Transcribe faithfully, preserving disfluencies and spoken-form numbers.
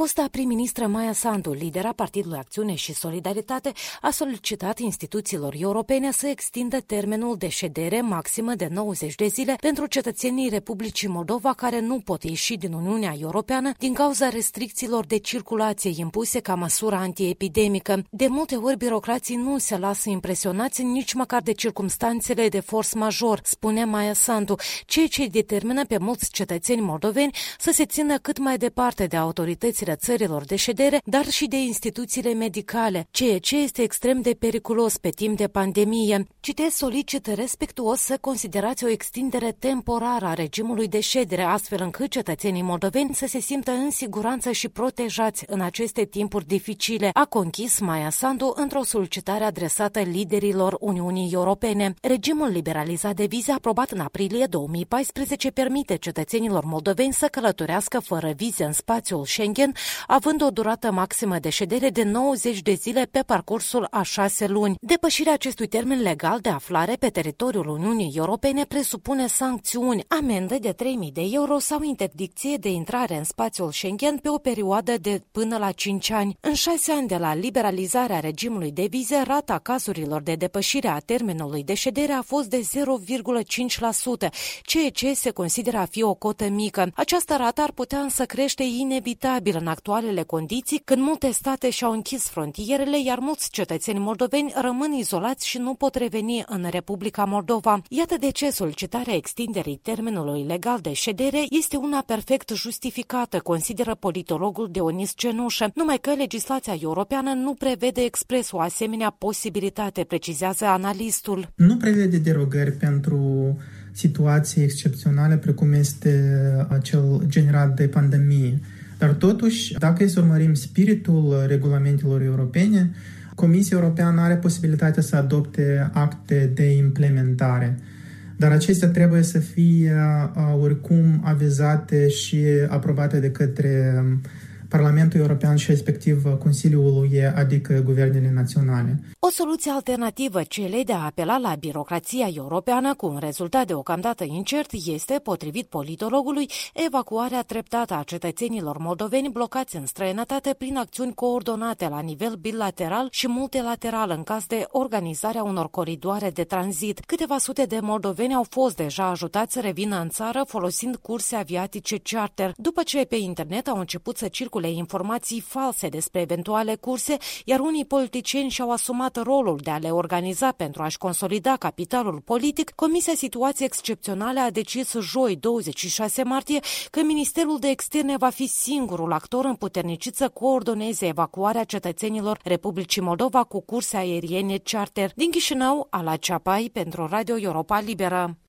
Fosta prim-ministră Maia Sandu, lidera Partidului Acțiune și Solidaritate, a solicitat instituțiilor europene să extindă termenul de ședere maximă de nouăzeci de zile pentru cetățenii Republicii Moldova care nu pot ieși din Uniunea Europeană din cauza restricțiilor de circulație impuse ca măsură antiepidemică. De multe ori, birocrații nu se lasă impresionați nici măcar de circumstanțele de force major, spune Maia Sandu, ceea ce determină pe mulți cetățeni moldoveni să se țină cât mai departe de autoritățile țărilor de ședere, dar și de instituțiile medicale, ceea ce este extrem de periculos pe timp de pandemie. Citez, solicit respectuos să considerați o extindere temporară a regimului de ședere, astfel încât cetățenii moldoveni să se simtă în siguranță și protejați în aceste timpuri dificile, a conchis Maia Sandu într-o solicitare adresată liderilor Uniunii Europene. Regimul liberalizat de vize aprobat în aprilie două mii paisprezece permite cetățenilor moldoveni să călătorească fără vize în spațiul Schengen, având o durată maximă de ședere de nouăzeci de zile pe parcursul a șase luni. Depășirea acestui termen legal de aflare pe teritoriul Uniunii Europene presupune sancțiuni, amendă de trei mii de euro sau interdicție de intrare în spațiul Schengen pe o perioadă de până la cinci ani. În șase ani de la liberalizarea regimului de vize, rata cazurilor de depășire a termenului de ședere a fost de zero virgulă cinci la sută, ceea ce se consideră a fi o cotă mică. Această rată ar putea însă crește inevitabil în actualele condiții, când multe state și-au închis frontierele, iar mulți cetățeni moldoveni rămân izolați și nu pot reveni în Republica Moldova. Iată de ce solicitarea extinderii termenului legal de ședere este una perfect justificată, consideră politologul Dionis Cenușă, numai că legislația europeană nu prevede expres o asemenea posibilitate, precizează analistul. Nu prevede derogări pentru situații excepționale precum este acel generat de pandemie. Dar totuși, dacă să urmărim spiritul regulamentelor europene, Comisia Europeană are posibilitatea să adopte acte de implementare. Dar acestea trebuie să fie oricum avizate și aprobate de către Parlamentul European și respectiv Consiliul U E, adică guvernele naționale. O soluție alternativă celei de a apela la birocrația europeană cu un rezultat deocamdată incert este, potrivit politologului, evacuarea treptată a cetățenilor moldoveni blocați în străinătate prin acțiuni coordonate la nivel bilateral și multilateral în caz de organizarea unor coridoare de tranzit. Câteva sute de moldoveni au fost deja ajutați să revină în țară folosind curse aviatice charter, după ce pe internet au început să circule informații false despre eventuale curse, iar unii politicieni și-au asumat rolul de a le organiza pentru a-și consolida capitalul politic. Comisia Situații Excepționale a decis joi, douăzeci și șase martie, că Ministerul de Externe va fi singurul actor împuternicit să coordoneze evacuarea cetățenilor Republicii Moldova cu curse aeriene charter. Din Chișinău, Ala Ceapai, pentru Radio Europa Liberă.